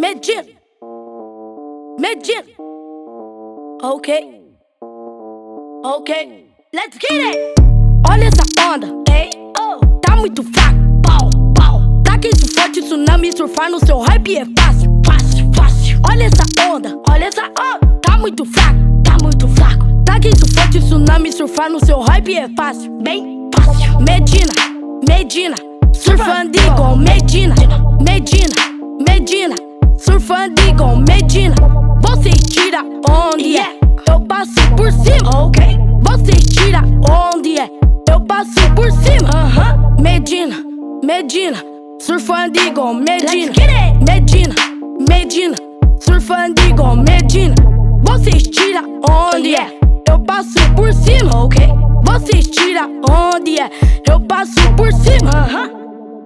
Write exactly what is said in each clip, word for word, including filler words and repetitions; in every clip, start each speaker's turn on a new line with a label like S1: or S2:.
S1: Medina, Medina. Ok, ok, let's get it. Olha essa onda, ei, oh, tá muito fraco, pau, pau. Taca isso forte, tsunami, surfar no seu hype é fácil, fácil, fácil. Olha essa onda, olha essa onda, tá muito fraco, tá muito fraco. Taca isso forte, tsunami, surfar no seu hype é fácil, bem fácil. Medina, Medina, surfando com Medina, Medina, Medina, surfando com Medina. Você tira onde é, eu passo por cima, ok? Você tira onde é, eu passo por cima. uh-huh. Medina, Medina, surfando com Medina, Medina, Medina, surfando com Medina. Você tira onde é, eu passo por cima, ok? Você tira onde é, eu passo por cima. uh-huh.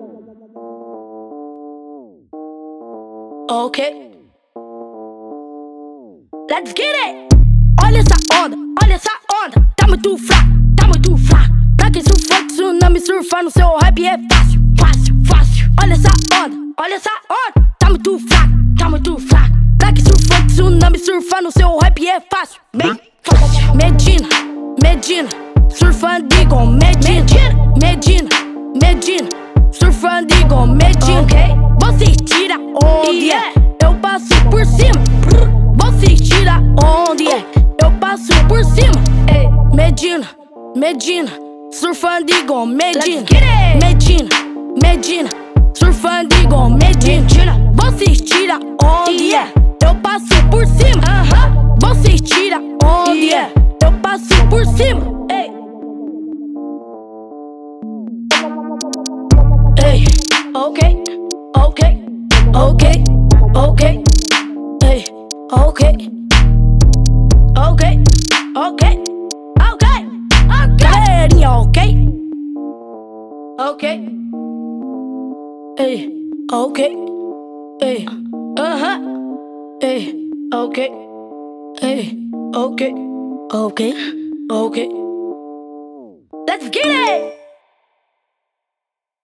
S1: Ok, let's get it. Olha essa onda, olha essa onda, tá muito fraco, tá muito fraco. Pra quem surfa tsunami, surfar no seu hype é fácil, fácil, fácil. Olha essa onda, olha essa onda, tá muito fraco, tá muito fraco. Pra quem surfa tsunami, surfar no seu hype é fácil, bem fácil. Medina, Medina, surfando com Medina, Medina, Medina, surfando com Medina. Okay. Você tira onde é, eu passo por cima. Você tira onde é, eu passo por cima. Ei, Medina, Medina, surfando com Medina, Medina, Medina, surfando com Medina. Você tira onde é, eu passo por cima. uh-huh. Você tira onde é, eu passo por cima. Ei, ei, ok, ok, ok, ok, ei, ok, ok, ok, ok, ok, ok, ok, ei, ok, ei, uh-huh, ei, ok, ei, ok, ok, ok, let's get it.